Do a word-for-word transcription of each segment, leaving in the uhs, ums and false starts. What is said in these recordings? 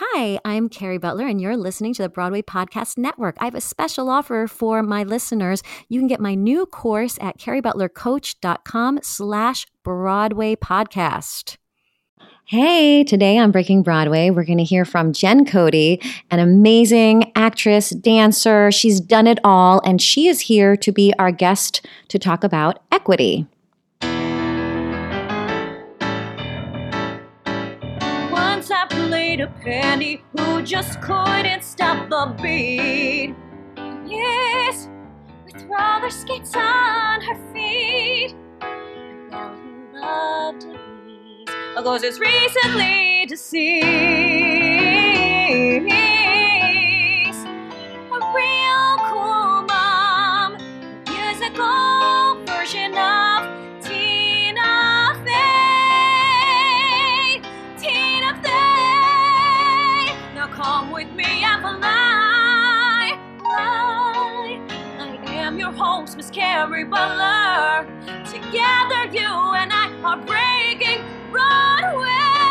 Hi, I'm Carrie Butler, and you're listening to the Broadway Podcast Network. I have a special offer for my listeners. You can get my new course at carriebutlercoach.com slash Broadway Podcast. Hey, today on Breaking Broadway, we're going to hear from Jen Cody, an amazing actress, dancer. She's done it all, and she is here to be our guest to talk about equity. Once I played a penny who just couldn't stop the beat. Yes, with roller skates on her feet. A girl who loved to please, of course, it's recently deceased. A real cool mom, a musical version of Tina Fey. Tina Fey, now come with me and fly, fly. I am your host, Miss Carrie Butler. Together, you and I are breaking Broadway.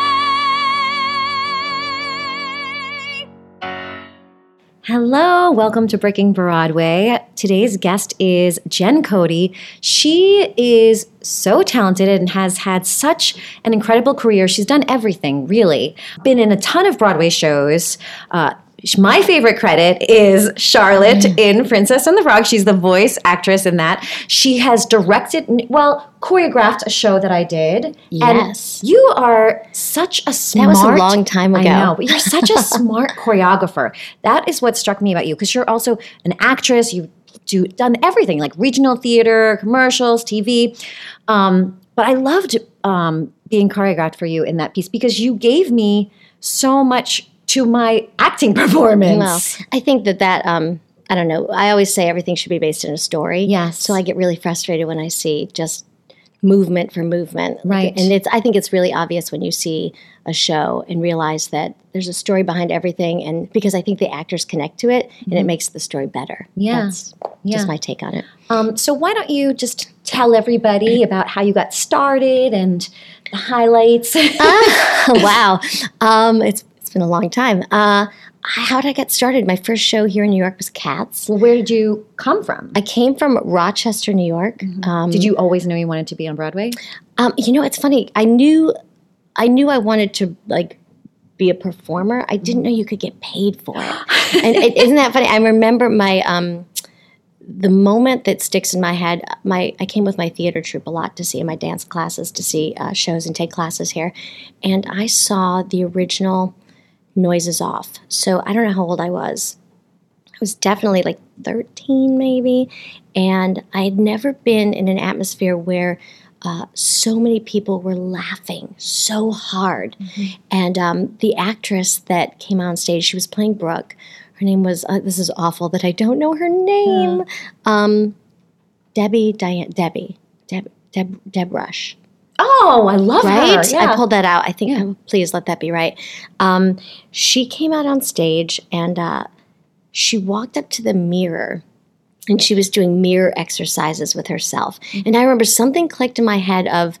Hello, welcome to Breaking Broadway. Today's guest is Jen Cody. She is so talented and has had such an incredible career. She's done everything, really. Been in a ton of Broadway shows. Uh, my favorite credit is Charlotte in Princess and the Frog. She's the voice actress in that. She has directed, well, choreographed a show that I did. Yes. And you are such a smart... That was a long time ago. I know, but you're such a smart choreographer. That is what struck me about you, because you're also an actress. You've do, done everything, like regional theater, commercials, T V. Um, but I loved um, being choreographed for you in that piece, because you gave me so much to my acting performance. Well, I think that that, um, I don't know, I always say everything should be based in a story. Yes. So I get really frustrated when I see just movement for movement. Right. And it's, I think it's really obvious when you see a show and realize that there's a story behind everything, and because I think the actors connect to it, and it makes the story better. Yeah. That's Yeah. just my take on it. Um, so why don't you just tell everybody about how you got started and the highlights? Ah, wow. Um, it's It's been a long time. Uh, how did I get started? My first show here in New York was Cats. Well, where did you come from? I came from Rochester, New York. Mm-hmm. Um, did you always know you wanted to be on Broadway? Um, you know, it's funny. I knew, I knew I wanted to like be a performer. I didn't know you could get paid for it. And it, isn't that funny? I remember my um, the moment that sticks in my head. My I came with my theater troupe a lot to see in my dance classes to see uh, shows and take classes here, and I saw the original Noises Off. So I don't know how old I was. I was definitely like thirteen maybe, and I had never been in an atmosphere where uh, so many people were laughing so hard. Mm-hmm. And um, the actress that came on stage, she was playing Brooke. Her name was, uh, this is awful that I don't know her name, yeah. um, Debbie, Diane, Debbie, Deb, Deb, Deb Rush. Oh, I love right? her. Yeah. I pulled that out. I think, yeah. oh, please let that be right. Um, she came out on stage, and uh, she walked up to the mirror, and she was doing mirror exercises with herself. Mm-hmm. And I remember something clicked in my head of,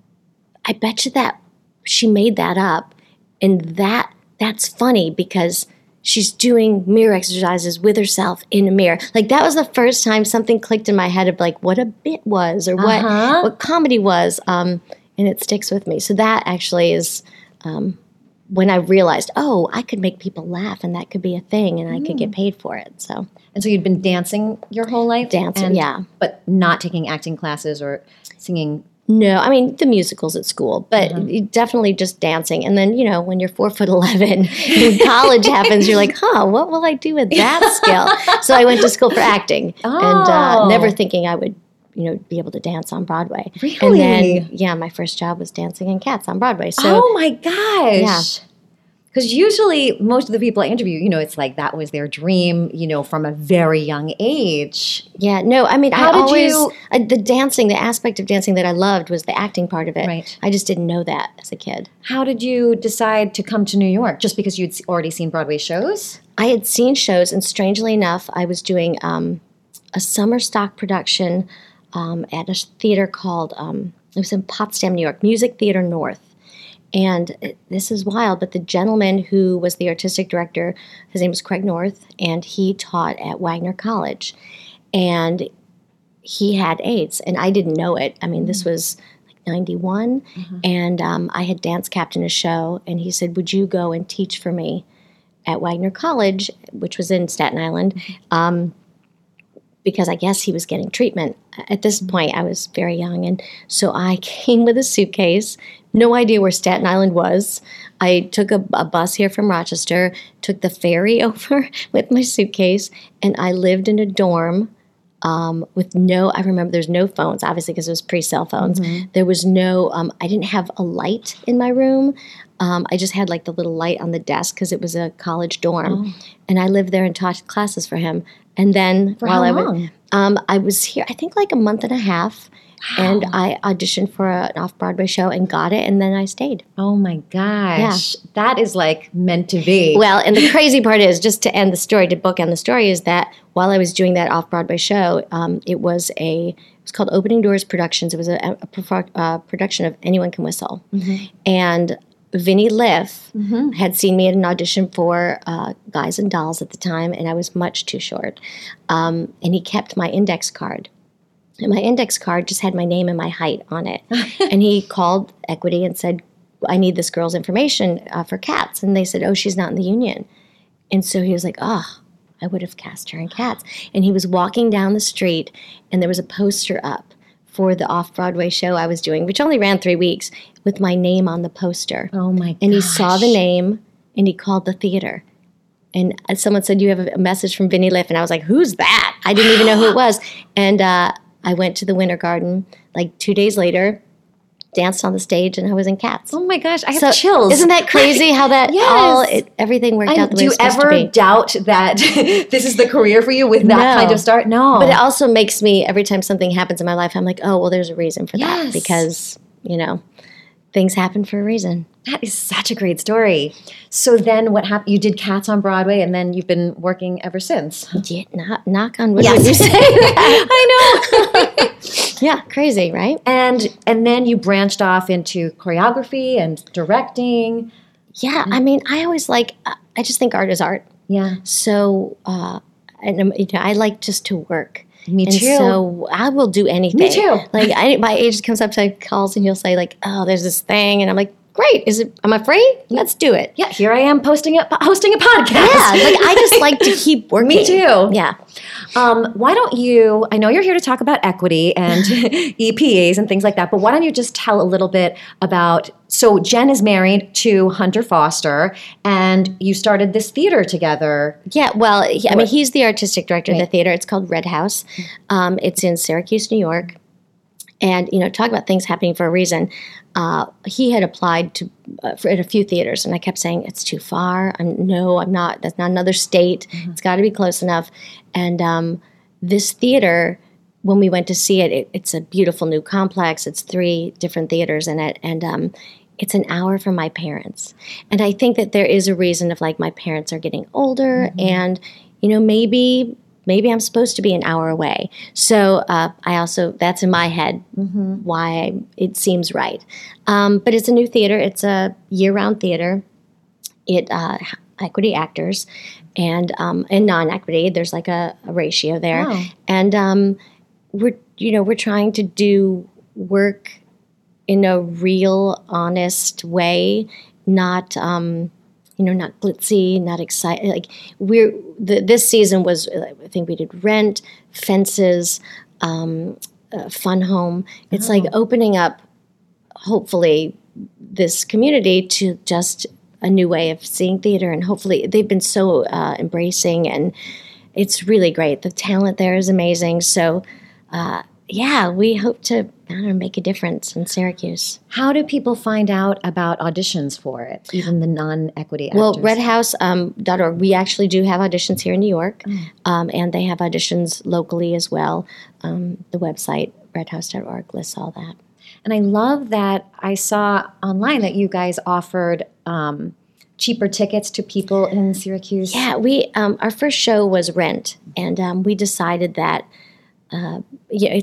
I bet you that she made that up, and that that's funny because she's doing mirror exercises with herself in a mirror. Like, that was the first time something clicked in my head of like what a bit was, or what uh-huh. what comedy was, um, and it sticks with me. So that actually is um, when I realized, oh, I could make people laugh, and that could be a thing, and mm. I could get paid for it. So, and so you'd been dancing your whole life, dancing, and, yeah, but not taking acting classes or singing. No, I mean, the musicals at school, but uh-huh. definitely just dancing. And then, you know, when you're four foot eleven and college happens, you're like, huh, what will I do with that skill? So I went to school for acting oh. and uh, never thinking I would, you know, be able to dance on Broadway. Really? And then, yeah, my first job was dancing in Cats on Broadway. So, oh my gosh. Yeah. Because usually most of the people I interview, you know, it's like that was their dream, you know, from a very young age. Yeah, no, I mean, How I did always, you, uh, the dancing, the aspect of dancing that I loved was the acting part of it. Right. I just didn't know that as a kid. How did you decide to come to New York? Just because you'd already seen Broadway shows? I had seen shows, and strangely enough, I was doing um, a summer stock production um, at a theater called, um, it was in Potsdam, New York, Music Theater North. And it- this is wild, but the gentleman who was the artistic director, his name was Craig North, and he taught at Wagner College. And he had AIDS, and I didn't know it. I mean, this was like ninety-one, mm-hmm. and um, I had dance captained a show, and he said, would you go and teach for me at Wagner College, which was in Staten Island, um, because I guess he was getting treatment. At this point, I was very young, and so I came with a suitcase, no idea where Staten Island was. I took a, a bus here from Rochester, took the ferry over with my suitcase, and I lived in a dorm um, with no, I remember there's no phones, obviously because it was pre-cell phones. Mm-hmm. There was no, um, I didn't have a light in my room. Um, I just had like the little light on the desk because it was a college dorm. Oh. And I lived there and taught classes for him. And then for while how I long? was, um, I was here, I think like a month and a half. Wow. And I auditioned for a, an off-Broadway show and got it, and then I stayed. Oh my gosh. Yeah. That is like meant to be. Well, and the crazy part is, just to end the story, to bookend the story, is that while I was doing that off-Broadway show, um, it was a, it was called Opening Doors Productions. It was a, a, a production of Anyone Can Whistle. Mm-hmm. And Vinnie Liff mm-hmm. had seen me at an audition for uh, Guys and Dolls at the time, and I was much too short. Um, and he kept my index card. And my index card just had my name and my height on it. And he called Equity and said, I need this girl's information uh, for Cats. And they said, oh, she's not in the union. And so he was like, oh, I would have cast her in Cats. And he was walking down the street, and there was a poster up for the off-Broadway show I was doing, which only ran three weeks, with my name on the poster. Oh, my gosh. And he saw the name, and he called the theater. And someone said, you have a message from Vinnie Liff. And I was like, who's that? I didn't even know who it was. And uh, I went to the Winter Garden like two days later, danced on the stage, and I was in Cats. Oh my gosh, I have so, chills. Isn't that crazy how that yes. all, it, everything worked I, out the way do it's supposed you ever to be? doubt that this is the career for you with that No. kind of start? No. But it also makes me, every time something happens in my life, I'm like, oh, well, there's a reason for yes. that. Because, you know, things happen for a reason. That is such a great story. So then what happened? You did Cats on Broadway, and then you've been working ever since. Yeah, knock, knock on wood Yes. when you say that. I know. Yeah, crazy, right? And and then you branched off into choreography and directing. Yeah, I mean, I always like, I just think art is art. Yeah. So, uh, and um, you know, I like just to work. Me and too. So I will do anything. Me too. Like I, my agent comes up to calls and he'll say like, "Oh, there's this thing," and I'm like, "Great! Is it? Am I free? Let's do it." Yeah, here I am posting a hosting a podcast. Yeah, like I just like to keep working. Me too. Yeah. Um, why don't you, I know you're here to talk about equity and E P As and things like that, but why don't you just tell a little bit about, so Jen is married to Hunter Foster, and you started this theater together. Yeah, well, he, I mean, he's the artistic director Right. of the theater. It's called Red House. Um, it's in Syracuse, New York. And, you know, talk about things happening for a reason. Uh, he had applied to uh, for, at a few theaters, and I kept saying, it's too far. I'm no, I'm not. That's not another state. Mm-hmm. It's got to be close enough. And um, this theater, when we went to see it, it, it's a beautiful new complex. It's three different theaters in it. And um, it's an hour from my parents. And I think that there is a reason of, like, my parents are getting older, mm-hmm. and, you know, maybe... Maybe I'm supposed to be an hour away. So uh, I also, that's in my head, mm-hmm. why it seems right. Um, but it's a new theater. It's a year-round theater. It uh, equity actors and um, and non-equity. There's like a, a ratio there. Wow. And um, we're, you know, we're trying to do work in a real, honest way, not... Um, you know, not glitzy, not exciting. Like we're the, this season was, I think we did Rent, Fences, um, uh, Fun Home. It's oh. like opening up, hopefully, this community to just a new way of seeing theater, and hopefully they've been so uh, embracing, and it's really great. The talent there is amazing. So, uh, yeah, we hope to, I don't know, make a difference in Syracuse. How do people find out about auditions for it, even the non-equity actors? Well, red house dot org, we actually do have auditions here in New York, mm. um, and they have auditions locally as well. Um, the website, red house dot org, lists all that. And I love that I saw online that you guys offered um, cheaper tickets to people in Syracuse. Yeah, we um, our first show was Rent, and um, we decided that Uh, yeah, it's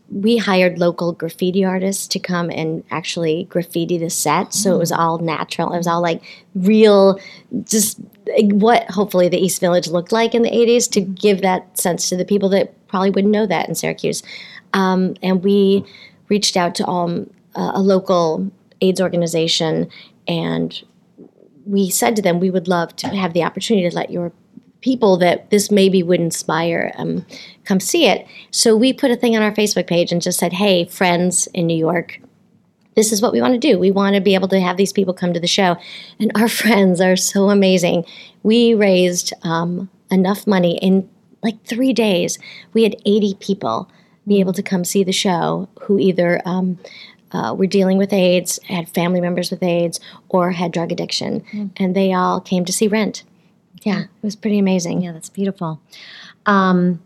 we hired local graffiti artists to come and actually graffiti the set. So it was all natural. It was all like real, just like what hopefully the East Village looked like in the eighties, to give that sense to the people that probably wouldn't know that in Syracuse. Um, and we reached out to um, a local AIDS organization, and we said to them, we would love to have the opportunity to let your people that this maybe would inspire um, come see it. So we put a thing on our Facebook page and just said, hey, friends in New York, this is what we want to do. We want to be able to have these people come to the show. And our friends are so amazing. We raised um, enough money in like three days. We had eighty people be able to come see the show who either um, uh, were dealing with AIDS, had family members with AIDS, or had drug addiction. Mm. And they all came to see Rent. Yeah, it was pretty amazing. Yeah, that's beautiful. Um,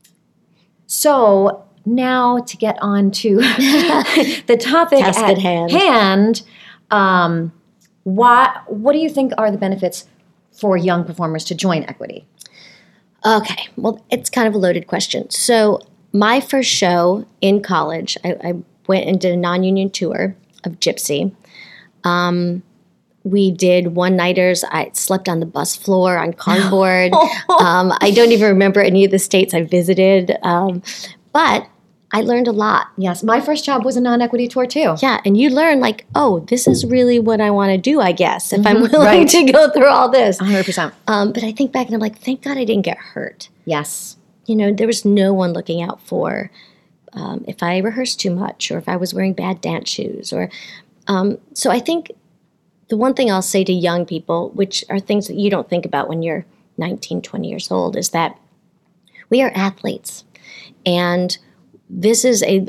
so now to get on to the topic Task at, at hand. hand um, what, what do you think are the benefits for young performers to join Equity? Okay, well, it's kind of a loaded question. So my first show in college, I, I went and did a non-union tour of Gypsy. Um We did one-nighters. I slept on the bus floor on cardboard. um, I don't even remember any of the states I visited. Um, but I learned a lot. Yes, my first job was a non-equity tour too. Yeah, and you learn like, oh, this is really what I want to do, I guess, if I'm Mhm, willing right. to go through all this. one hundred percent. Um, but I think back and I'm like, thank God I didn't get hurt. Yes. You know, there was no one looking out for um, if I rehearsed too much or if I was wearing bad dance shoes. or um, So I think the one thing I'll say to young people, which are things that you don't think about when you're nineteen, twenty years old, is that we are athletes. And this is a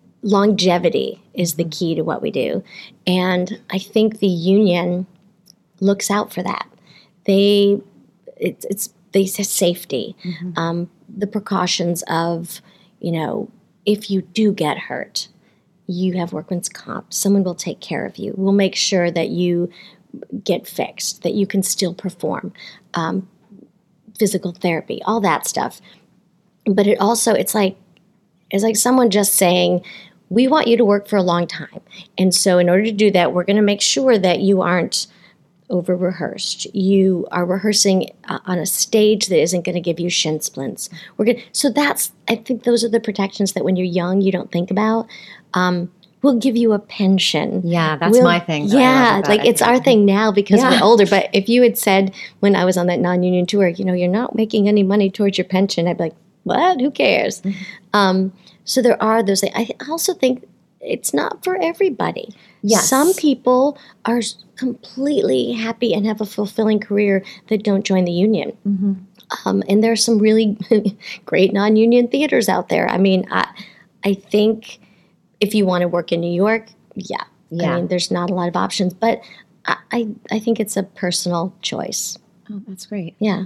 longevity is the key to what we do. And I think the union looks out for that. They, it's, it's they say safety, mm-hmm. um, the precautions of, you know, if you do get hurt, you have workman's comp. Someone will take care of you. We'll make sure that you get fixed, that you can still perform. Um, physical therapy, all that stuff. But it also, it's like, it's like someone just saying, we want you to work for a long time. And so in order to do that, we're going to make sure that you aren't over-rehearsed. You are rehearsing uh, on a stage that isn't going to give you shin splints. We're going so that's, I think those are the protections that when you're young, you don't think about. Um, we'll give you a pension. Yeah, that's we'll, my thing. Yeah, like it's our thing now because yeah. we're older. But if you had said when I was on that non-union tour, you know, you're not making any money towards your pension, I'd be like, what? Who cares? Mm-hmm. Um, so there are those things. I also think it's not for everybody. Yes. Some people are completely happy and have a fulfilling career that don't join the union. Mm-hmm. Um, and there are some really great non-union theaters out there. I mean, I, I think if you want to work in New York, yeah. yeah. I mean, there's not a lot of options. But I, I, I think it's a personal choice. Oh, that's great. Yeah.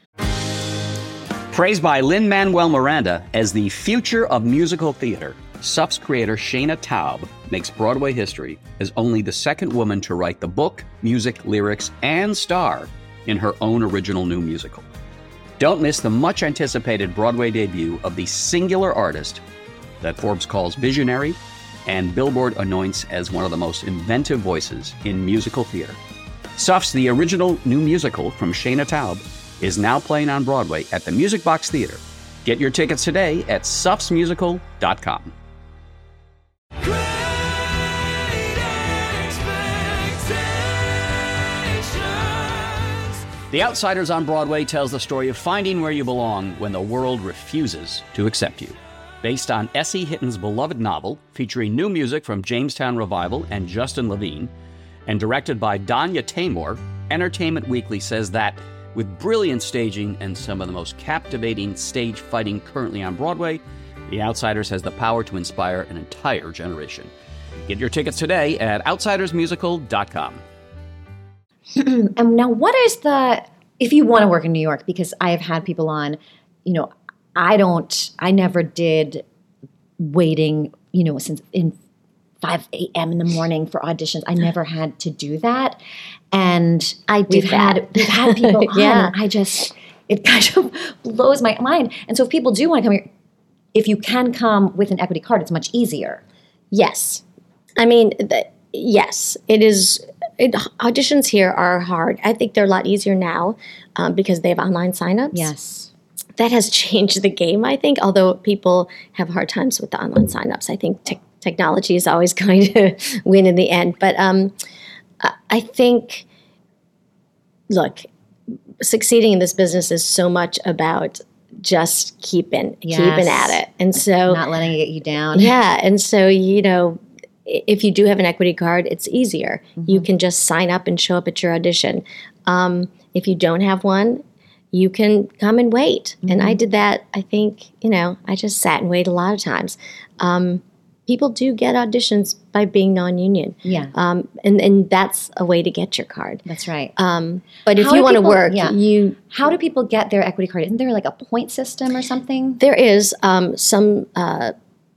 Praised by Lin-Manuel Miranda as the future of musical theater, S U F's creator Shana Taub makes Broadway history as only the second woman to write the book, music, lyrics, and star in her own original new musical. Don't miss the much-anticipated Broadway debut of the singular artist that Forbes calls visionary and Billboard anoints as one of the most inventive voices in musical theater. S U F's The Original New Musical from Shana Taub is now playing on Broadway at the Music Box Theater. Get your tickets today at sufs musical dot com. The Outsiders on Broadway tells the story of finding where you belong when the world refuses to accept you. Based on S E Hitton's beloved novel, featuring new music from Jamestown Revival and Justin Levine, and directed by Danya Taymor, Entertainment Weekly says that with brilliant staging and some of the most captivating stage fighting currently on Broadway, The Outsiders has the power to inspire an entire generation. Get your tickets today at outsiders musical dot com. And now what is the, if you want to work in New York, because I have had people on, you know, I don't, I never did waiting, you know, since in five a.m. in the morning for auditions. I never had to do that. And I did we've that. had we've had people on. Yeah. And I just, it kind of blows my mind. And so if people do want to come here, if you can come with an equity card, it's much easier. Yes. I mean, the, yes, it is. It, auditions here are hard. I think they're a lot easier now um, because they have online signups. Yes. That has changed the game, I think, although people have hard times with the online signups. I think te- technology is always going to win in the end. But um, I think, look, succeeding in this business is so much about just keeping, Yes. keeping at it. And so, Not letting it get you down. yeah. And so, you know, if you do have an equity card, it's easier. Mm-hmm. You can just sign up and show up at your audition. Um, if you don't have one, you can come and wait. Mm-hmm. And I did that, I think, you know, I just sat and waited a lot of times. Um, people do get auditions by being non-union. Yeah. Um, and, and that's a way to get your card. That's right. Um, but if How you do want to people- work, yeah. you How do people get their equity card? Isn't there like a point system or something? there is um, some uh,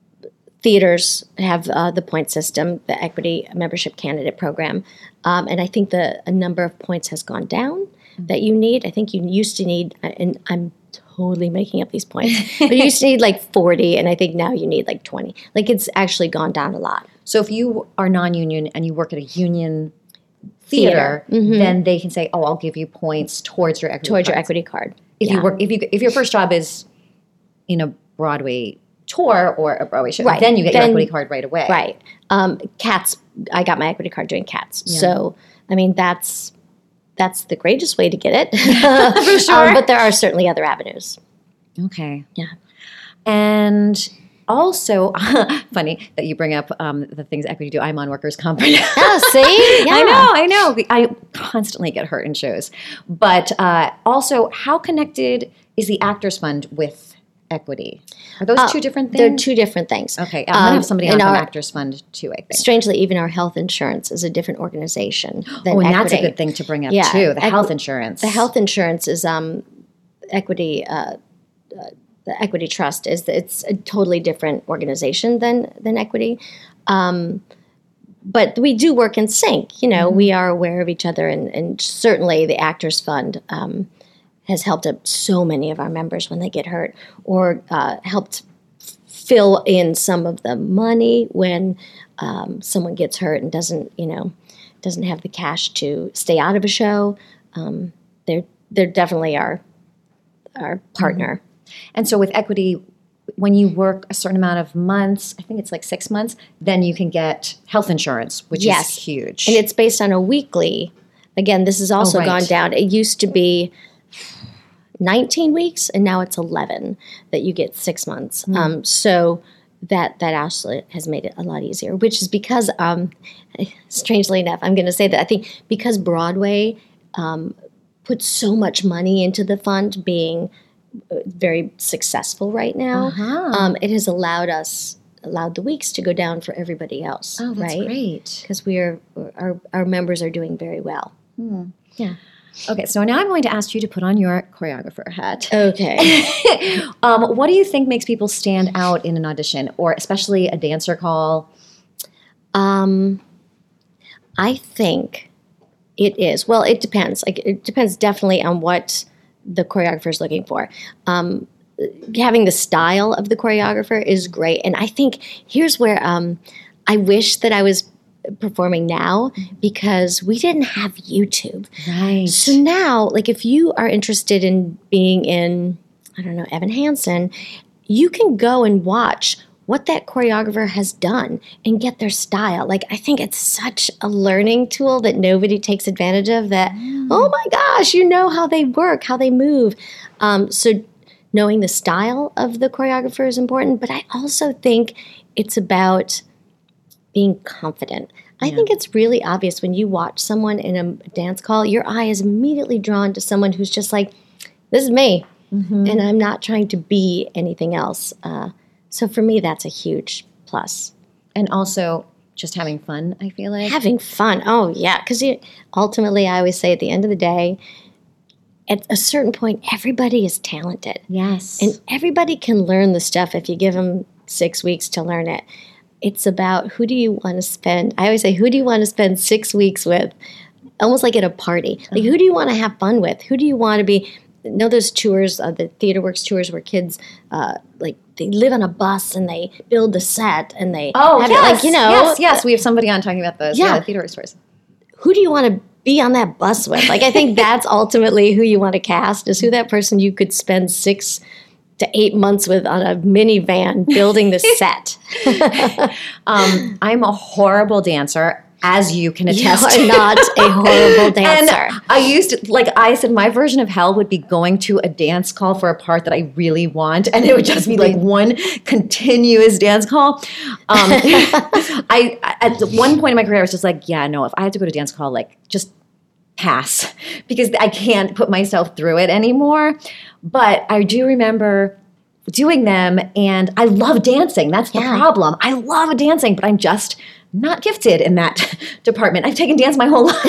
theaters have uh, the point system, the equity membership candidate program, um, and I think the a number of points has gone down that you need. I think you used to need, and I'm totally making up these points, but you used to need like forty, and I think now you need like twenty. Like it's actually gone down a lot. So if you are non-union and you work at a union theater, Theater. Mhm. then they can say, "Oh, I'll give you points towards your equity Towards your cards." equity card. If Yeah. you work, if you if your first job is in a Broadway tour or a Broadway show, Right. then you get Then- your equity card right away. Right. Um, Cats, I got my equity card doing Cats. So, I mean, that's that's the greatest way to get it. For sure. Um, but there are certainly other avenues. Okay. Yeah. And also, funny that you bring up um, the things equity do. I'm on workers' comp right now. Oh, see? Yeah. I know, I know. I constantly get hurt in shows. But uh, also, how connected is the Actors Fund with equity? Are those Uh, two different things? They're two different things. Okay, I'm going to Um, have somebody in on from our- Actors Fund too, I think. Strangely, even our health insurance is a different organization than Oh, and equity. that's a good thing to bring up Yeah, too, the equi- health insurance. The health insurance is um, equity. Uh, uh, the equity trust is it's a totally different organization than than equity. Um, but we do work in sync. You know, Mm-hmm. we are aware of each other, and, and certainly the Actors Fund um, has helped up so many of our members when they get hurt, or uh, helped f- fill in some of the money when um, someone gets hurt and doesn't, you know, doesn't have the cash to stay out of a show. Um, they're they're definitely our our partner. And so with equity, when you work a certain amount of months, I think it's like six months, then you can get health insurance, which Yes. is huge. And it's based on a weekly. Again, this has also Oh, right. gone down. It used to be nineteen weeks, and now it's eleven that you get six months. Hmm. Um, so that that actually has made it a lot easier, which is because, um, strangely enough, I'm going to say that I think because Broadway um, put so much money into the fund being uh, very successful right now, Uh-huh. um, it has allowed us allowed the weeks to go down for everybody else. Oh, that's right? great. Because we are our our members are doing very well. Yeah. Okay, so now I'm going to ask you to put on your choreographer hat. Okay. um, what do you think makes people stand out in an audition, or especially a dancer call? um, I think it is. Well, it depends. Like it depends definitely on what the choreographer is looking for. Um, having the style of the choreographer is great, and I think here's where um, I wish that I was performing now, because we didn't have YouTube. Right. So now, like if you are interested in being in, I don't know, Evan Hansen, you can go and watch what that choreographer has done and get their style. Like I think it's such a learning tool that nobody takes advantage of, that, oh my gosh, you know how they work, how they move. Um, so knowing the style of the choreographer is important, but I also think it's about being confident. I think it's really obvious when you watch someone in a dance call, your eye is immediately drawn to someone who's just like, this is me, and I'm not trying to be anything else. Uh, so for me, that's a huge plus. And also just having fun, I feel like. Having fun. Oh, yeah. Because ultimately, I always say at the end of the day, at a certain point, everybody is talented. Yes. And everybody can learn the stuff if you give them six weeks to learn it. It's about who do you want to spend. I always say, who do you want to spend six weeks with? Almost like at a party. Like, who do you want to have fun with? Who do you want to be? You know those tours, uh, the TheaterWorks tours where kids, uh, like they live on a bus and they build the set and they Oh, have yes, it, like, you know, yes, yes. We have somebody on talking about those. Yeah. Yeah, theater stories. who do you want to be on that bus with? Like, I think that's ultimately who you want to cast, is who that person you could spend six to eight months with on a minivan building the set. Um, I'm a horrible dancer, as you can You attest. are not a horrible dancer. And I used to, like I said, my version of hell would be going to a dance call for a part that I really want, and it would just be like one continuous dance call. Um, I at one point in my career, I was just like, yeah, no, if I had to go to dance call, like just pass, because I can't put myself through it anymore. But I do remember doing them, and I love dancing. That's the Yeah. problem. I love dancing, but I'm just not gifted in that department. I've taken dance my whole life.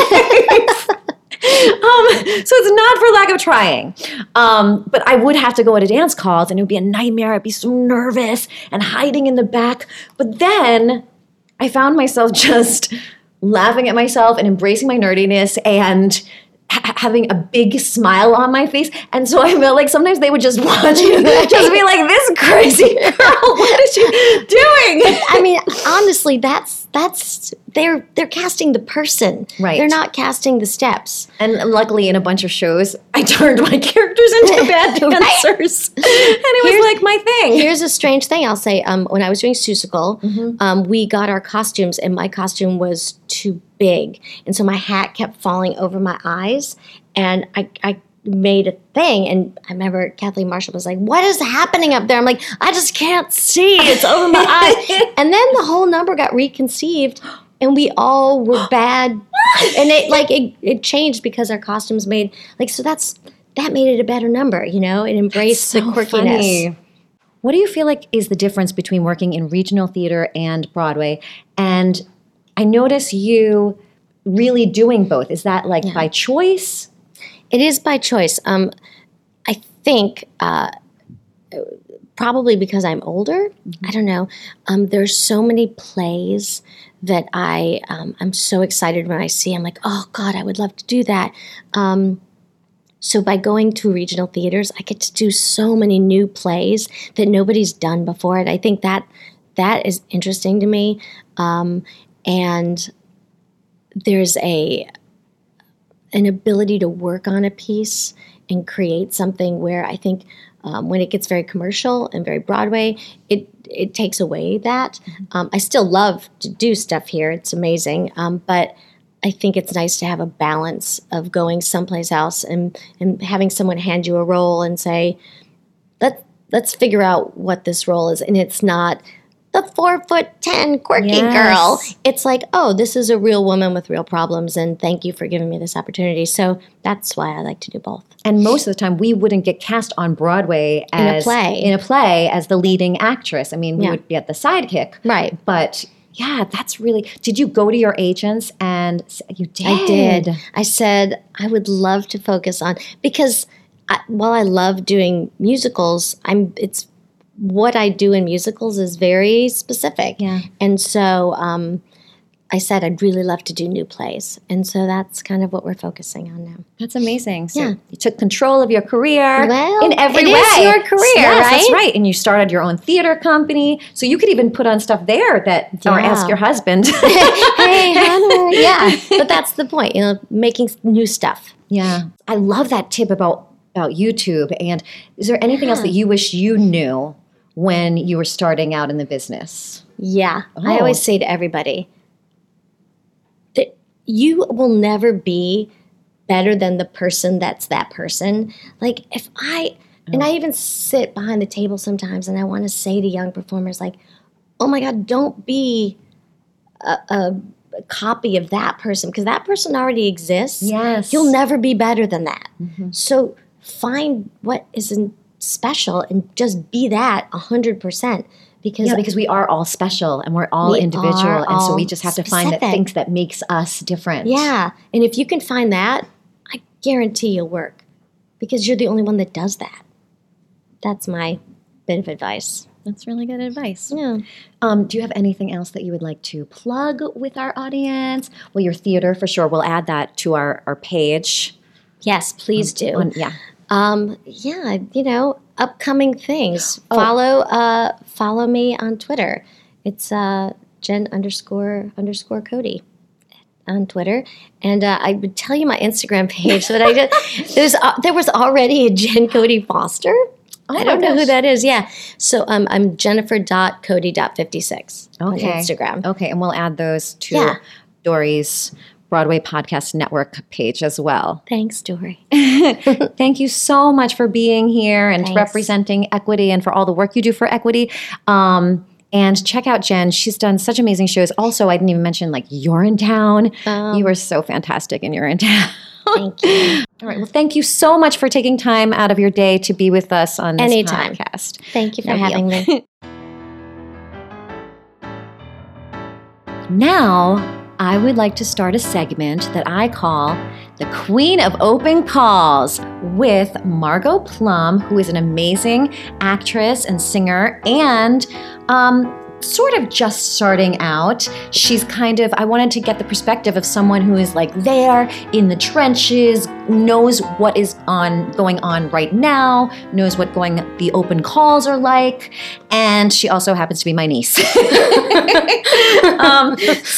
um, so it's not for lack of trying. Um, but I would have to go to dance calls, and it would be a nightmare. I'd be so nervous and hiding in the back. But then I found myself just laughing at myself and embracing my nerdiness and ha- having a big smile on my face. And so I felt like sometimes they would just watch you, just be like, this crazy girl, what is she doing? I mean, honestly, that's that's they're they're casting the person. Right. They're not casting the steps. And luckily, in a bunch of shows, I turned my characters into bad Right. dancers. And it was Here's- like my thing. Here's a strange thing I'll say. Um, when I was doing Seussical, um, we got our costumes, and my costume was too big, and so my hat kept falling over my eyes, and I, I made a thing. And I remember Kathleen Marshall was like, "What is happening up there?" I'm like, "I just can't see. It's over my eyes." And then the whole number got reconceived, and we all were bad, and it like it, it changed because our costumes made like so that's that made it a better number. You know, it embraced the So quirkiness. funny. What do you feel like is the difference between working in regional theater and Broadway? And I notice you really doing both. Is that like by choice? It is by choice. Um, I think uh, probably because I'm older. I don't know. Um, there's so many plays that I um, I'm so excited when I see. I'm like, oh God, I would love to do that. Um, so by going to regional theaters, I get to do so many new plays that nobody's done before. And I think that that is interesting to me. Um, and there's a an ability to work on a piece and create something where I think um, when it gets very commercial and very Broadway, it it takes away that. Um, I still love to do stuff here. It's amazing. Um, but I think it's nice to have a balance of going someplace else and, and having someone hand you a role and say, Let, let's figure out what this role is. And it's not the four foot ten quirky Yes. girl. It's like, oh, this is a real woman with real problems, and thank you for giving me this opportunity. So that's why I like to do both. And most of the time, we wouldn't get cast on Broadway In a as play. in a play as the leading actress. I mean, we Yeah. would get the sidekick, Right. But yeah, that's really. Did you go to your agents and s- you did? I did. I said I would love to focus on because I, while I love doing musicals, I'm it's what I do in musicals is very specific. Yeah. And so um, I said I'd really love to do new plays, and so that's kind of what we're focusing on now. That's amazing. So Yeah. you took control of your career Well, in every it way. is your career, yes, that's right? right. And you started your own theater company, so you could even put on stuff there that, or Yeah. ask your husband. Hey, Hannah. Yeah, but that's the point. You know, making new stuff. Yeah, I love that tip about about YouTube. And is there anything else that you wish you knew when you were starting out in the business? Yeah, I Oh. always say to everybody that you will never be better than the person that's that person. Like if I, and I even sit behind the table sometimes and I want to say to young performers like, oh my God, don't be a, a, a copy of that person because that person already exists. Yes. You'll never be better than that. So find what isn't special and just be that a hundred percent because Yeah, because we are all special and we're all We individual, are and so all we just have to find that specific. things that makes us different. yeah, and if you can find that, I guarantee you'll work because you're the only one that does that. That's my bit of advice. That's really good advice. Yeah. Um, do you have anything else that you would like to plug with our audience? Well, your theater for sure. We'll add that to our, our page. Yes, please do. On, yeah. Um, yeah, you know, upcoming things. Oh. Follow uh, follow me on Twitter. It's uh, Jen underscore underscore Cody on Twitter. And uh, I would tell you my Instagram page that I did. There's uh, there was already a Jen Cody Foster. Oh I don't my know who gosh. that is. Yeah. So um, I'm Jennifer dot Cody dot fifty-six on Okay. Instagram. Okay, and we'll add those to Yeah. Dory's Broadway Podcast Network page as well. Thanks, Dory. Thank you so much for being here and Thanks. representing equity and for all the work you do for equity. Um, and check out Jen. She's done such amazing shows. Also, I didn't even mention like You're in Town. Um, You were so fantastic in You're in Town. Thank you. All right. Well, thank you so much for taking time out of your day to be with us on this Anytime. podcast. Thank you for No deal. having me. Now, I would like to start a segment that I call the Queen of Open Calls with Margot Plum, who is an amazing actress and singer and um, sort of just starting out. She's kind of, I wanted to get the perspective of someone who is like there in the trenches, knows what is on going on right now, knows what going the open calls are like, and she also happens to be my niece. um,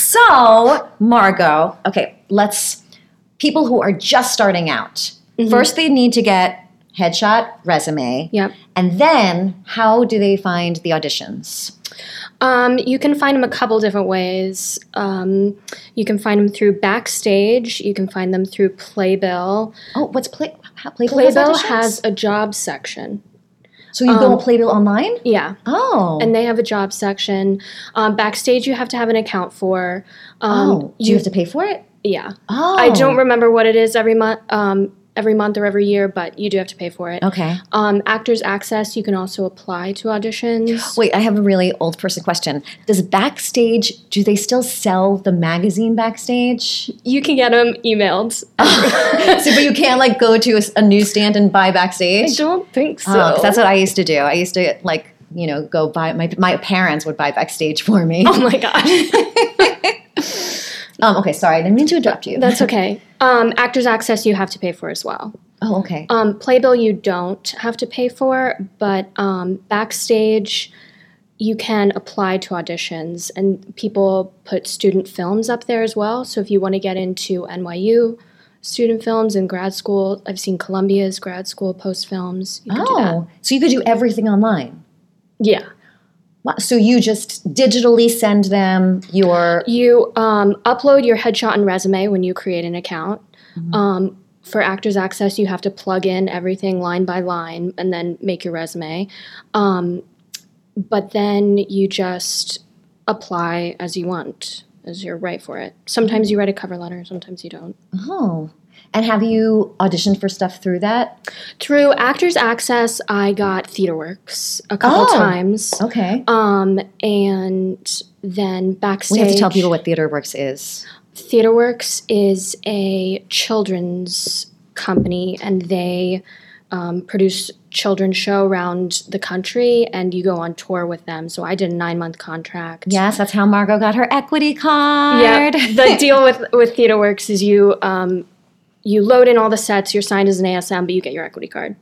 so, Margot, okay, let's, people who are just starting out, first they need to get headshot, resume, Yep. and then how do they find the auditions? Um, you can find them a couple different ways. Um, you can find them through Backstage. You can find them through Playbill. Oh, what's Play, how, Playbill, has Playbill auditions? has a job section. So you go um, on Playbill online? Yeah. Oh. And they have a job section. Um, Backstage, you have to have an account for. Um, oh, do you have to pay for it? Yeah. Oh. I don't remember what it is every month. Um, every month or every year, but you do have to pay for it. Okay. Um, Actors Access, you can also apply to auditions. Wait, I have a really old person question. Does Backstage, do they still sell the magazine Backstage? You can get them emailed. So, but you can't like go to a, a newsstand and buy Backstage? I don't think so. Oh, 'cause that's what I used to do. I used to like, you know, go buy, my, my parents would buy Backstage for me. Oh my gosh. Um, okay, sorry, I didn't mean to interrupt you. That's okay. Um, Actors Access you have to pay for as well. Oh, okay. Um, Playbill you don't have to pay for, but um, Backstage you can apply to auditions, and people put student films up there as well. So if you want to get into N Y U student films and grad school, I've seen Columbia's grad school post films. You can do that. Oh, so you could do everything online. Yeah. Wow. So you just digitally send them your You um, upload your headshot and resume when you create an account. Um, for Actors Access, you have to plug in everything line by line and then make your resume. Um, but then you just apply as you want, as you're right for it. Sometimes you write a cover letter, sometimes you don't. Oh. And have you auditioned for stuff through that? Through Actors Access, I got TheaterWorks a couple Oh. times. Okay. Um, and then Backstage. We have to tell people what TheaterWorks is. TheaterWorks is a children's company, and they um, produce children's show around the country, and you go on tour with them. So I did a nine-month contract. Yes, that's how Margot got her equity card. Yeah. The deal with, with TheaterWorks is you um, you load in all the sets, you're signed as an A S M, but you get your equity card.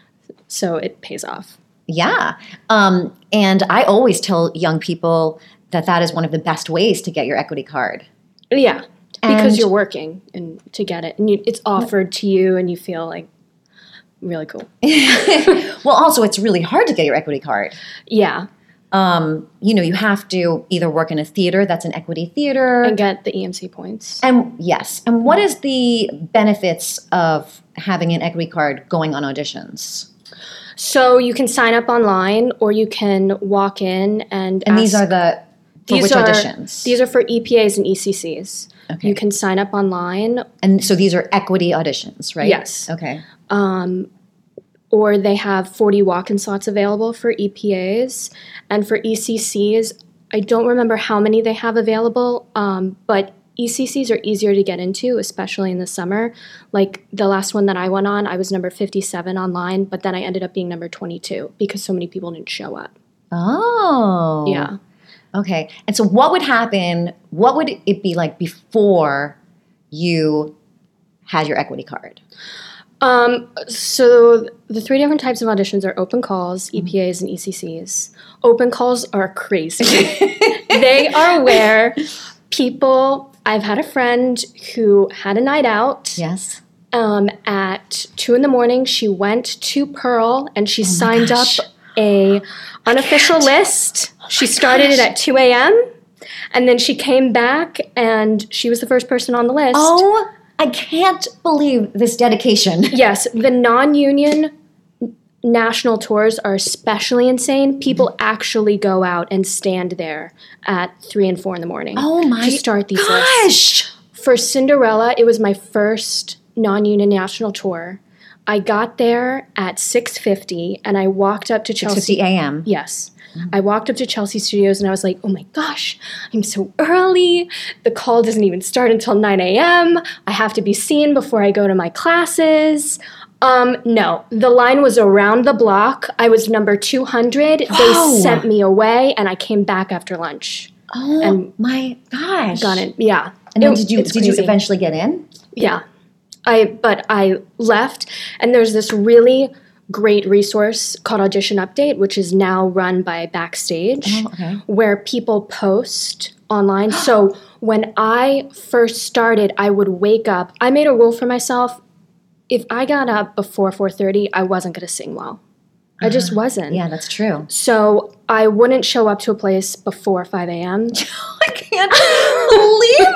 So it pays off. Yeah. Um, and I always tell young people that that is one of the best ways to get your equity card. Yeah. Because And- you're working and to get it. And you, it's offered to you, and you feel like really cool. Well, also, it's really hard to get your equity card. Yeah. Um, you know, you have to either work in a theater that's an equity theater. And get the E M C points. And yes. And what is the benefits of having an equity card going on auditions? So you can sign up online, or you can walk in and And ask, these are the for these which are, auditions? These are for E P As and E C Cs. Okay. You can sign up online, And so these are equity auditions, right? Yes. Okay. um, or they have forty walk-in slots available for E P As. And for E C Cs, I don't remember how many they have available, um, but E C Cs are easier to get into, especially in the summer. Like the last one that I went on, I was number fifty-seven online, but then I ended up being number twenty-two because so many people didn't show up. Oh. Yeah. Okay. And so what would happen, what would it be like before you had your equity card? Um, so the three different types of auditions are open calls, E P As, and E C Cs. Open calls are crazy. They are where people, I've had a friend who had a night out. Yes. Um, at two in the morning, she went to Pearl and she Oh my signed gosh. up a unofficial list. She started it at two a.m. and then she came back and she was the first person on the list. Oh, I can't believe this dedication. Yes, the non-union national tours are especially insane. People actually go out and stand there at three and four in the morning. Oh my to start these lists. gosh. For Cinderella, it was my first non-union national tour. I got there at six fifty and I walked up to six Chelsea. fifty a.m. Yes. I walked up to Chelsea Studios and I was like, oh my gosh, I'm so early. The call doesn't even start until nine a.m. I have to be seen before I go to my classes. Um, no, the line was around the block. I was number two hundred. Oh. They sent me away and I came back after lunch. Oh And- my gosh. Got it. Yeah. And then It- did you it's did you crazy. eventually get in? Yeah. I but I left and there's this really great resource called Audition Update, which is now run by Backstage, Oh, okay. where people post online. So when I first started, I would wake up. I made a rule for myself. If I got up before four thirty, I wasn't going to sing well. I just wasn't. Yeah, that's true. So I wouldn't show up to a place before five a.m. I can't believe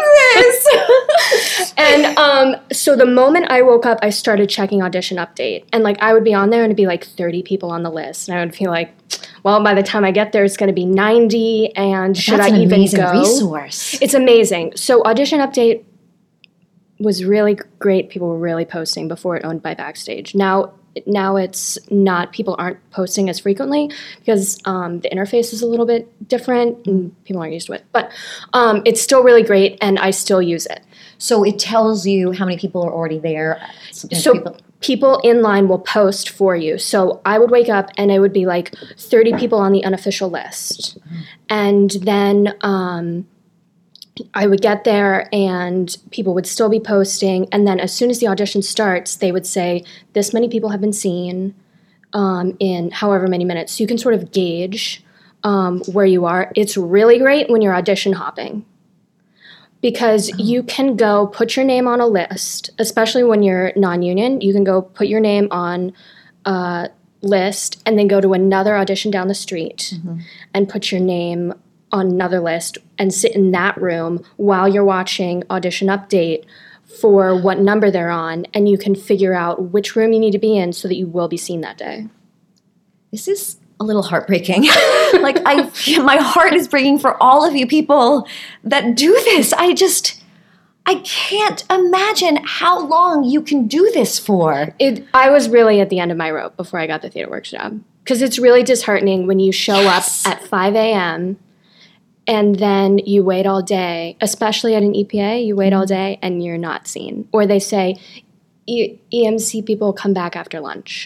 this. And um, so the moment I woke up, I started checking Audition Update. And like I would be on there and it'd be like thirty people on the list. And I would feel like, well, by the time I get there, it's going to be ninety. And should That's I an even amazing go? resource. It's amazing. So Audition Update was really great. People were really posting before it owned by Backstage. Now, now it's not. People aren't posting as frequently because um, the interface is a little bit different and people aren't used to it. But um, it's still really great, and I still use it. So it tells you how many people are already there. Sometimes So people, people in line will post for you. So I would wake up and it would be like thirty people on the unofficial list. And then um, I would get there and people would still be posting. And then as soon as the audition starts, they would say, this many people have been seen um, in however many minutes. So you can sort of gauge um, where you are. It's really great when you're audition hopping. Because you can go put your name on a list, especially when you're non-union. You can go put your name on a list and then go to another audition down the street and put your name on another list and sit in that room while you're watching Audition Update for what number they're on. And you can figure out which room you need to be in so that you will be seen that day. this is a little heartbreaking. Like I, my heart is breaking for all of you people that do this. I just, I can't imagine how long you can do this for. It, I was really at the end of my rope before I got the Theater Works job. Because it's really disheartening when you show Yes. up at five a.m. and then you wait all day, especially at an E P A, you wait all day and you're not seen. Or they say, e- EMC people come back after lunch.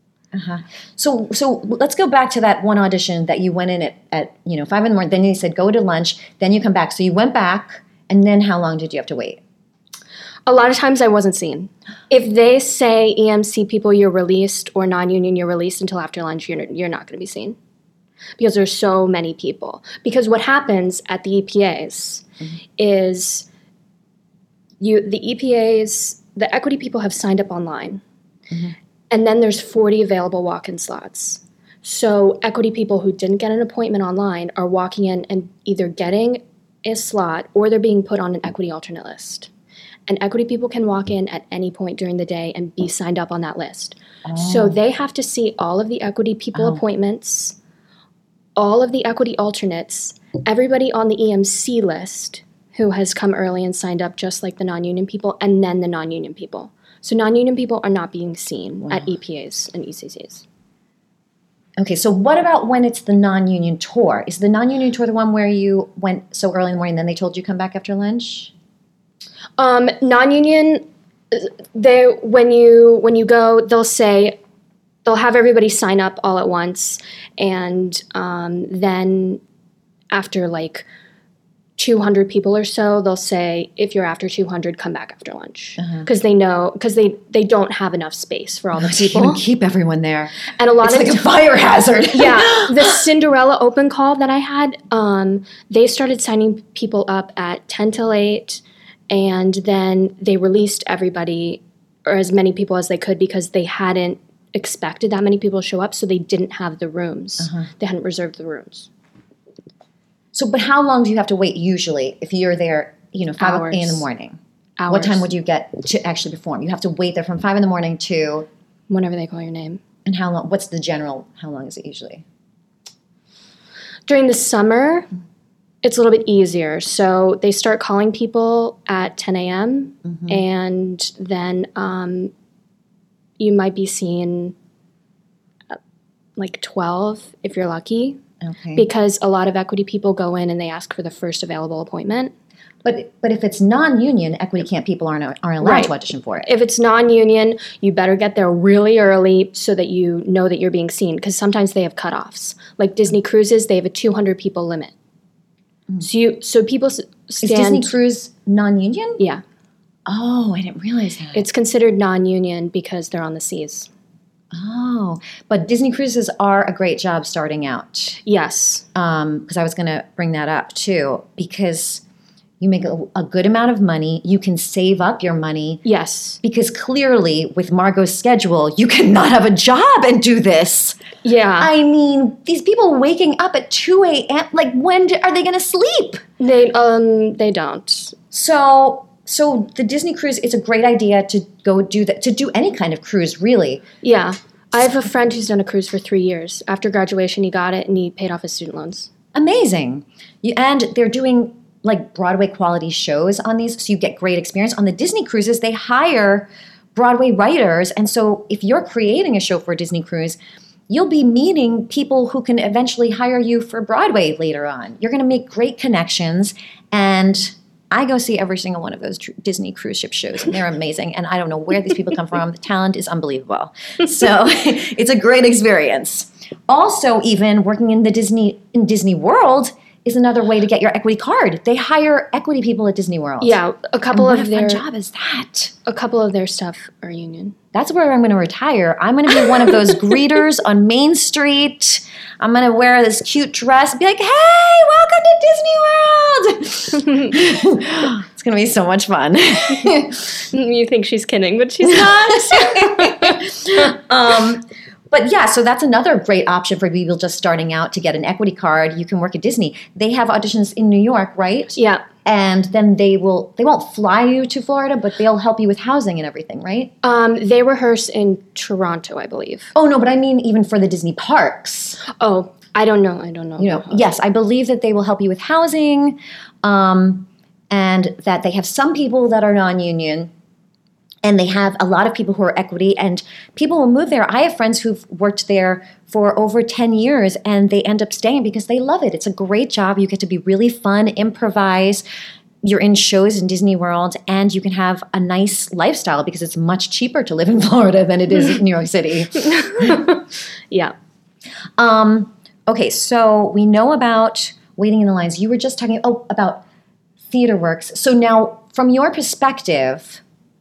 So, so let's go back to that one audition that you went in at, at you know, five in the morning. Then you said go to lunch. Then you come back. So you went back, and then how long did you have to wait? A lot of times I wasn't seen. If they say E M C people you're released or non-union you're released until after lunch, you're, you're not going to be seen. Because there's so many people. Because what happens at the E P As mm-hmm. is you the E P As, the equity people have signed up online. Mm-hmm. And then there's forty available walk-in slots. So equity people who didn't get an appointment online are walking in and either getting a slot or they're being put on an equity alternate list. And equity people can walk in at any point during the day and be signed up on that list. Oh. So they have to see all of the equity people oh. appointments, all of the equity alternates, everybody on the E M C list who has come early and signed up just like the non-union people, and then the non-union people. So non-union people are not being seen wow. at E P As and E C Cs. Okay, so what about when it's the non-union tour? Is the non-union tour the one where you went so early in the morning and then they told you come back after lunch? Um, non-union, they when you when you go, they'll say they'll have everybody sign up all at once, and um, then after like two hundred people or so, they'll say, if you're after two hundred, come back after lunch. Uh-huh. Because they know, because they, they don't have enough space for all the You people. can keep everyone there. And a lot It's of like the a fire hazard. yeah, the Cinderella open call that I had, um, they started signing people up at ten till eight, and then they released everybody, or as many people as they could, because they hadn't expected that many people to show up, so they didn't have the rooms. Uh-huh. They hadn't reserved the rooms. So, but how long do you have to wait usually if you're there, you know, five Hours. in the morning? Hours. What time would you get to actually perform? You have to wait there from five in the morning to, Whenever they call your name. and how long, what's the general, how long is it usually? During the summer, it's a little bit easier. So they start calling people at ten a.m. Mm-hmm. and then um, you might be seeing uh, like twelve if you're lucky. Okay. Because a lot of equity people go in and they ask for the first available appointment. But but if it's non-union, equity camp people aren't aren't allowed Right. to audition for it. If it's non-union, you better get there really early so that you know that you're being seen, because sometimes they have cutoffs. Like Disney Cruises, they have a two hundred people limit. So you so people s- stand. Is Disney Cruise non-union? Yeah, Oh, I didn't realize that. it's considered non-union because they're on the seas. Oh, but Disney Cruises are a great job starting out. Yes. Um, because I was going to bring that up too, because you make a, a good amount of money. You can save up your money. Yes. Because clearly, with Margot's schedule, you cannot have a job and do this. Yeah. I mean, these people waking up at two a.m., like, when do, are they going to sleep? they um they don't. So, so the Disney cruise, it's a great idea to go do that, to do any kind of cruise, really. Yeah. I have a friend who's done a cruise for three years. After graduation, he got it and he paid off his student loans. Amazing. You, and they're doing like Broadway quality shows on these, so you get great experience. On the Disney cruises, they hire Broadway writers, and so if you're creating a show for a Disney cruise, you'll be meeting people who can eventually hire you for Broadway later on. You're going to make great connections, and I go see every single one of those tr- Disney cruise ship shows, and they're amazing, and I don't know where these people come from. The talent is unbelievable. So it's a great experience. Also, even working in the Disney in Disney World is another way to get your equity card. They hire equity people at Disney World. Yeah, a couple What a of fun their job is that? a couple of their stuff are union. That's where I'm going to retire. I'm going to be one of those greeters on Main Street. I'm going to wear this cute dress and be like, hey, welcome to Disney World. It's going to be so much fun. You think she's kidding, but she's not. um, but yeah, so that's another great option for people just starting out to get an equity card. You can work at Disney. They have auditions in New York, right? Yeah. And then they will they won't fly you to Florida, but they'll help you with housing and everything, right? Um, they rehearse in Toronto, I believe. Oh no, but I mean even for the Disney parks. Oh, I don't know. I don't know. You know, yes, I believe that they will help you with housing, um, and that they have some people that are non-union, and they have a lot of people who are equity, and people will move there. I have friends who've worked there for over ten years, and they end up staying because they love it. It's a great job. You get to be really fun, improvise. You're in shows in Disney World, and you can have a nice lifestyle because it's much cheaper to live in Florida than it is in New York City. Yeah. Um, okay, so we know about waiting in the lines. You were just talking oh about Theater Works. So now, from your perspective,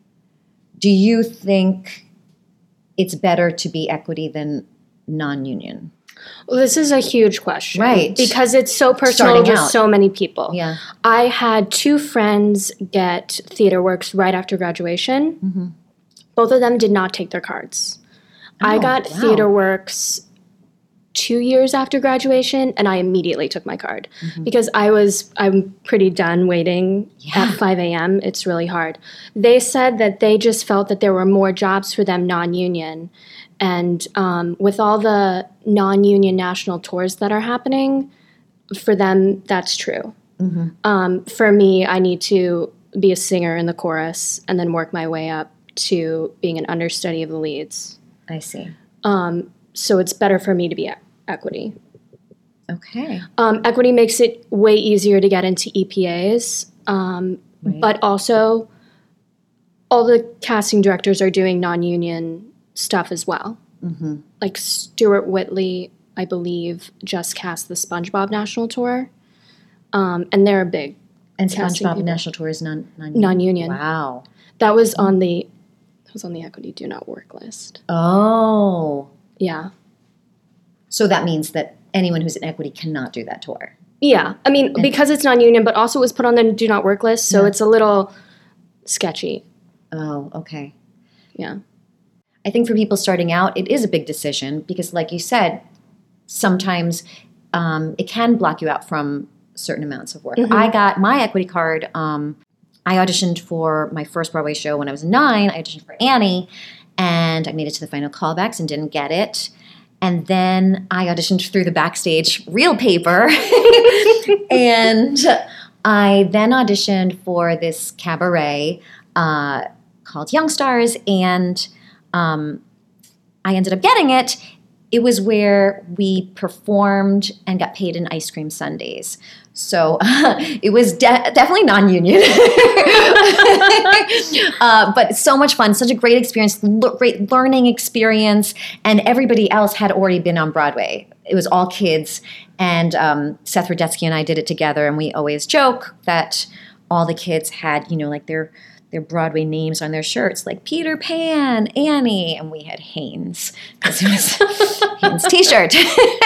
do you think it's better to be equity than non-union? Well, this is a huge question. Right. Because it's so personal Starting to out. so many people. Yeah. I had two friends get Theater Works right after graduation. Mm-hmm. Both of them did not take their cards. I Oh, got wow. Theater Works two years after graduation, and I immediately took my card because I was I'm pretty done waiting Yeah. at five a.m. It's really hard. They said that they just felt that there were more jobs for them non-union, and um, with all the non-union national tours that are happening, for them that's true. Um, for me, I need to be a singer in the chorus and then work my way up to being an understudy of the leads. I see. Um, so it's better for me to be e- equity. Okay. Um, equity makes it way easier to get into E P As, um, Right. but also all the casting directors are doing non-union stuff as well. Mm-hmm. Like Stuart Whitley, I believe, just cast the SpongeBob National Tour, um, and they're a big And casting SpongeBob people. National Tour is non non-union? Non-union. Wow. That was on the that was on the Equity Do Not Work list. Oh. Yeah. So that means that anyone who's in equity cannot do that tour. Yeah. I mean, because it's non-union, but also it was put on the Do Not Work list, so Yeah. it's a little sketchy. Oh, okay. Yeah. I think for people starting out, it is a big decision because, like you said, sometimes um, it can block you out from certain amounts of work. Mhm. I got my equity card. Um, I auditioned for my first Broadway show when I was nine. I auditioned for Annie, and I made it to the final callbacks and didn't get it. And then I auditioned through the backstage reel paper. And I then auditioned for this cabaret uh, called Young Stars, and um, I ended up getting it. It was where we performed and got paid in ice cream sundaes. So uh, it was de- definitely non-union, uh, but so much fun, such a great experience, l- great learning experience, and everybody else had already been on Broadway. It was all kids, and um, Seth Rudetsky and I did it together, and we always joke that all the kids had, you know, like their their Broadway names on their shirts, like Peter Pan, Annie, and we had Hanes because it was Hanes T-shirt.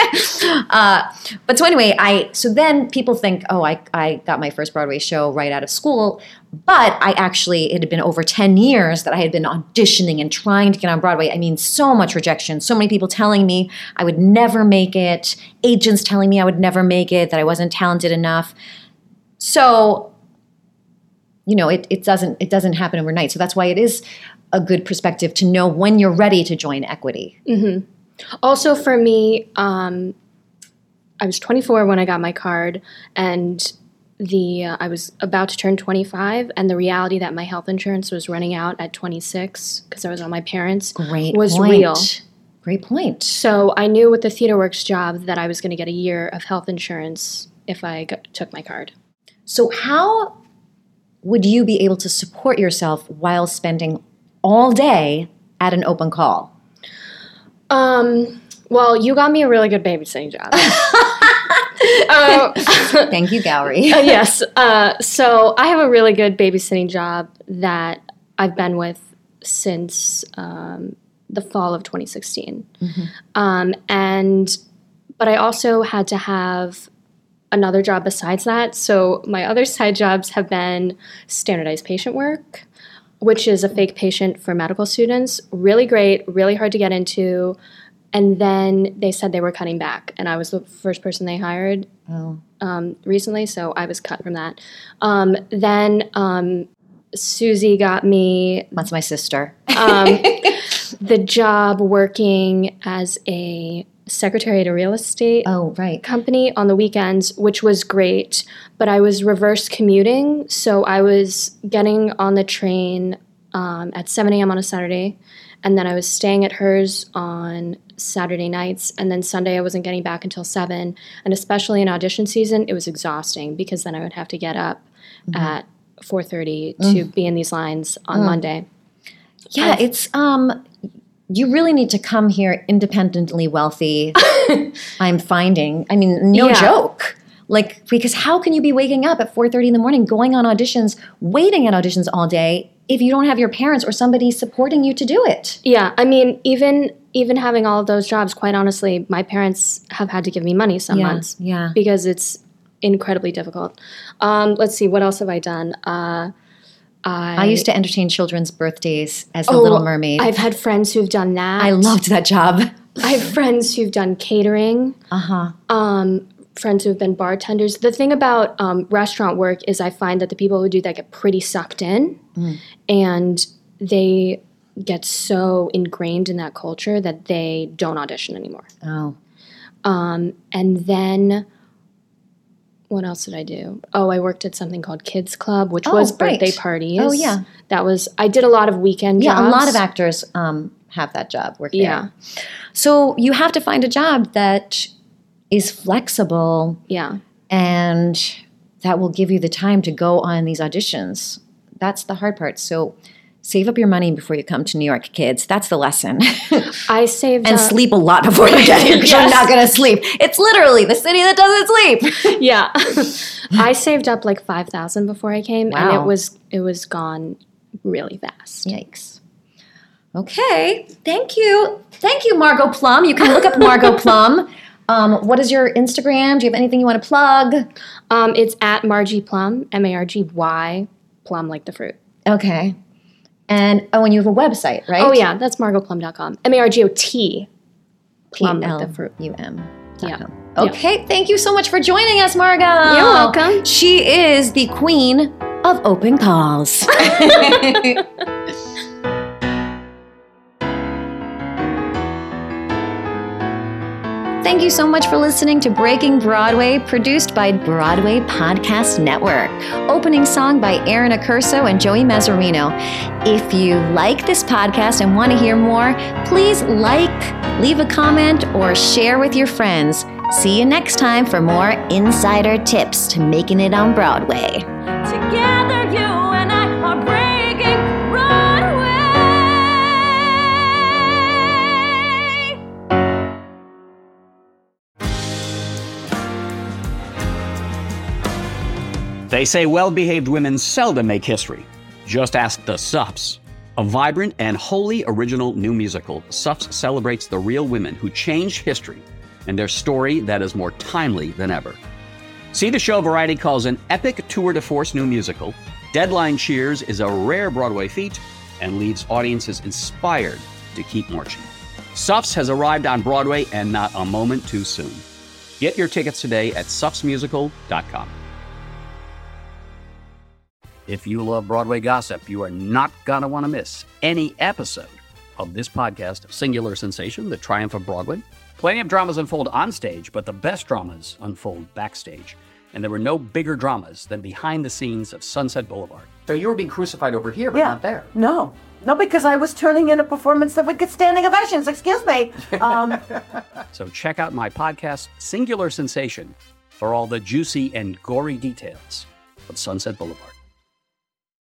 uh, but so anyway, I so then people think, oh, I I got my first Broadway show right out of school, but I actually it had been over ten years that I had been auditioning and trying to get on Broadway. I mean, so much rejection, so many people telling me I would never make it, agents telling me I would never make it, that I wasn't talented enough. So you know, it, it doesn't it doesn't happen overnight. So that's why it is a good perspective to know when you're ready to join equity. Mm-hmm. Also, for me, um, I was twenty-four when I got my card, and the uh, I was about to turn twenty-five, and the reality that my health insurance was running out at twenty-six because I was on my parents' Great was point. real. Great point. So I knew with the TheaterWorks job that I was going to get a year of health insurance if I got, took my card. So how would you be able to support yourself while spending all day at an open call? Um, well, you got me a really good babysitting job. uh, Thank you, Gowrie. uh, yes. Uh, so I have a really good babysitting job that I've been with since um, the fall of twenty sixteen. Mm-hmm. Um, and but I also had to have another job besides that. So my other side jobs have been standardized patient work, which is a fake patient for medical students. Really great, really hard to get into. And then they said they were cutting back, and I was the first person they hired Oh. um, recently, so I was cut from that. Um, then um, Susie got me That's my sister. um, the job working as a secretary at a real estate Oh, right. company on the weekends, which was great, but I was reverse commuting, so I was getting on the train um, at seven a.m. on a Saturday, and then I was staying at hers on Saturday nights, and then Sunday I wasn't getting back until seven, and especially in audition season, it was exhausting because then I would have to get up Mm-hmm. at four thirty to be in these lines on Mm. Monday. Yeah, I've- it's um you really need to come here independently wealthy. I'm finding. I mean, no Yeah. joke. Like, because how can you be waking up at four thirty in the morning, going on auditions, waiting at auditions all day if you don't have your parents or somebody supporting you to do it? Yeah, I mean, even even having all of those jobs, quite honestly, my parents have had to give me money some Yeah, months yeah. because it's incredibly difficult. Um, let's see, what else have I done? Uh, I, I used to entertain children's birthdays as the Oh, Little Mermaid. I've had friends who've done that. I loved that job. I have friends who've done catering. Uh-huh. Um, friends who've been bartenders. The thing about um, restaurant work is I find that the people who do that get pretty sucked in, Mm. and they get so ingrained in that culture that they don't audition anymore. Oh. Um, and then what else did I do? Oh, I worked at something called Kids Club, which Oh, was right. birthday parties. Oh, yeah. That was, I did a lot of weekend Yeah, jobs. a lot of actors um, have that job, work there. Yeah. So you have to find a job that is flexible Yeah. and that will give you the time to go on these auditions. That's the hard part. So Save up your money before you come to New York, kids. That's the lesson. I saved and up, sleep a lot before you get here because Yes. you're not going to sleep. It's literally the city that doesn't sleep. yeah. I saved up like five thousand before I came, and Wow. it was it was gone really fast. Yikes. Okay. Thank you. Thank you, Margot Plum. You can look up Margot Plum. Um, what is your Instagram? Do you have anything you want to plug? Um, it's at Margie Plum, M A R G Y, plum like the fruit. Okay. And, oh, and you have a website, right? Oh yeah, that's margot plum dot com. M A R G O T, plum like the fruit. P L U M. Yeah. Okay, thank you so much for joining us, Margot. You're welcome. She is the queen of open calls. Thank you so much for listening to Breaking Broadway, produced by Broadway Podcast Network. Opening song by Aaron Accurso and Joey Mazzarino. If you like this podcast and want to hear more, please like, leave a comment, or share with your friends. See you next time for more insider tips to making it on Broadway. Together you and I are breaking Broadway. They say well-behaved women seldom make history. Just ask the Suffs. A vibrant and wholly original new musical, Suffs celebrates the real women who changed history and their story that is more timely than ever. See the show Variety calls an epic tour de force new musical. Deadline cheers is a rare Broadway feat and leaves audiences inspired to keep marching. Suffs has arrived on Broadway and not a moment too soon. Get your tickets today at suffs musical dot com. If you love Broadway gossip, you are not going to want to miss any episode of this podcast, Singular Sensation, The Triumph of Broadway. Plenty of dramas unfold on stage, but the best dramas unfold backstage. And there were no bigger dramas than behind the scenes of Sunset Boulevard. So you were being crucified over here, but Yeah. not there. No. No, because I was turning in a performance that would get standing ovations. Excuse me. Um, So check out my podcast, Singular Sensation, for all the juicy and gory details of Sunset Boulevard.